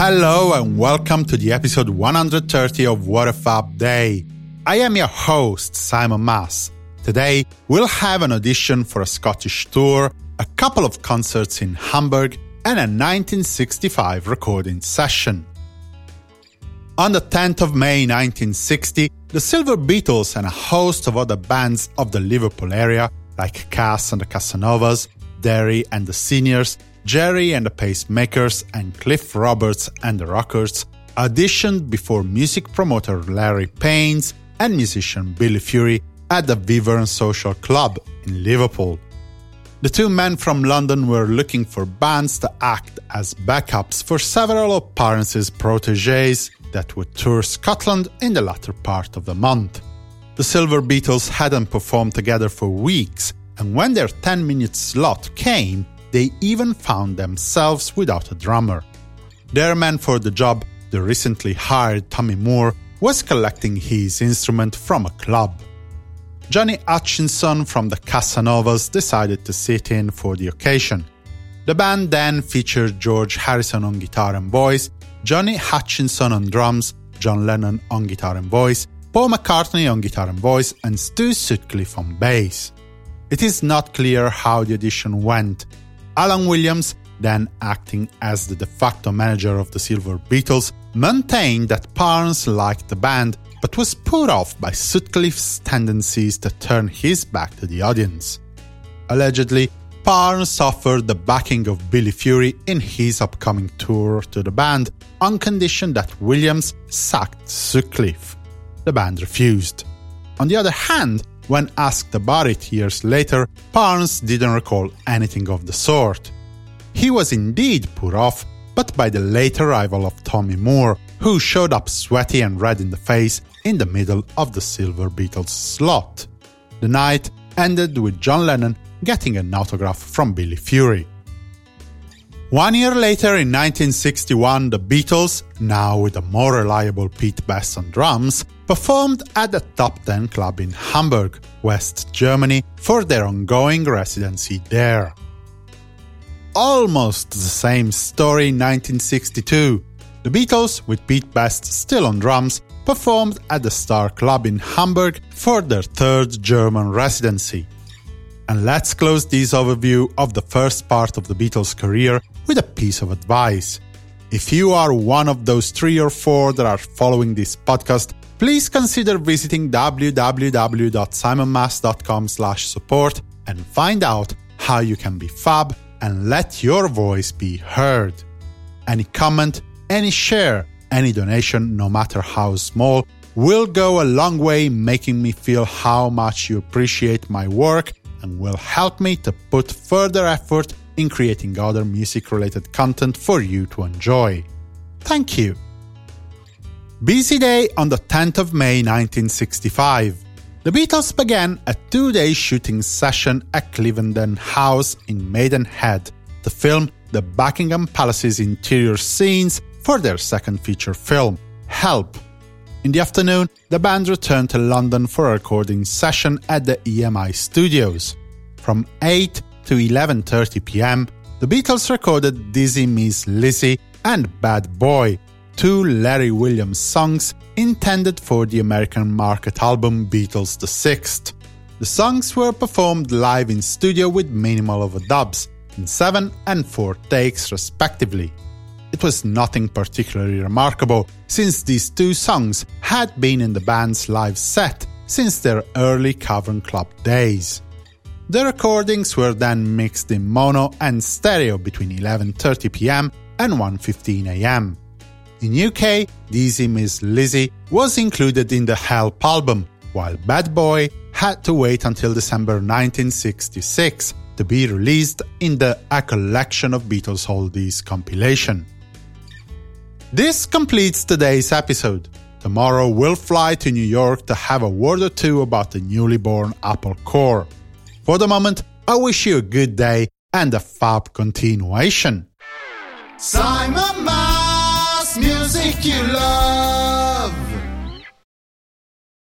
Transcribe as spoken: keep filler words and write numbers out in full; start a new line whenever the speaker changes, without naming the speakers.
Hello and welcome to the episode one hundred thirty of What a Fab Day. I am your host, Simon Mas. Today, we'll have an audition for a Scottish tour, a couple of concerts in Hamburg, and a nineteen sixty-five recording session. On the tenth of May nineteen sixty, the Silver Beatles and a host of other bands of the Liverpool area, like Cass and the Casanovas, Derry and the Seniors, Jerry and the Pacemakers, and Cliff Roberts and the Rockers, auditioned before music promoter Larry Paines and musician Billy Fury at the Vivern Social Club in Liverpool. The two men from London were looking for bands to act as backups for several of Parence's protégés that would tour Scotland in the latter part of the month. The Silver Beatles hadn't performed together for weeks, and when their ten-minute slot came, they even found themselves without a drummer. Their man for the job, the recently hired Tommy Moore, was collecting his instrument from a club. Johnny Hutchinson from the Casanovas decided to sit in for the occasion. The band then featured George Harrison on guitar and voice, Johnny Hutchinson on drums, John Lennon on guitar and voice, Paul McCartney on guitar and voice, and Stu Sutcliffe on bass. It is not clear how the audition went. Alan Williams, then acting as the de facto manager of the Silver Beatles, maintained that Parence liked the band but was put off by Sutcliffe's tendencies to turn his back to the audience. Allegedly, Parence offered the backing of Billy Fury in his upcoming tour to the band on condition that Williams sacked Sutcliffe. The band refused. On the other hand, when asked about it years later, Parence didn't recall anything of the sort. He was indeed put off, but by the late arrival of Tommy Moore, who showed up sweaty and red in the face in the middle of the Silver Beatles slot. The night ended with John Lennon getting an autograph from Billy Fury. One year later, in nineteen sixty-one, the Beatles, now with a more reliable Pete Best on drums, performed at the Top Ten Club in Hamburg, West Germany, for their ongoing residency there. Almost the same story in nineteen sixty-two. The Beatles, with Pete Best still on drums, performed at the Star Club in Hamburg for their third German residency. And let's close this overview of the first part of the Beatles' career with a piece of advice. If you are one of those three or four that are following this podcast, please consider visiting w w w dot simon mas dot com slash support and find out how you can be fab and let your voice be heard. Any comment, any share, any donation, no matter how small, will go a long way making me feel how much you appreciate my work and will help me to put further effort in creating other music-related content for you to enjoy. Thank you. Busy day on the tenth of May nineteen sixty-five. The Beatles began a two-day shooting session at Cliveden House in Maidenhead to film the Buckingham Palace's interior scenes for their second feature film, Help. In the afternoon, the band returned to London for a recording session at the E M I Studios. From eight to eleven thirty p.m., the Beatles recorded Dizzy Miss Lizzy and Bad Boy, two Larry Williams songs intended for the American market album Beatles the Sixth. The songs were performed live in studio with minimal overdubs, in seven and four takes respectively. It was nothing particularly remarkable, since these two songs had been in the band's live set since their early Cavern Club days. The recordings were then mixed in mono and stereo between eleven thirty p.m. and one fifteen a.m. In U K, Dizzy Miss Lizzy was included in the Help album, while Bad Boy had to wait until December nineteen sixty-six to be released in the A Collection of Beatles Oldies compilation. This completes today's episode. Tomorrow we'll fly to New York to have a word or two about the newly born Apple Core. For the moment, I wish you a good day and a fab continuation.
Simon Mas, music you love.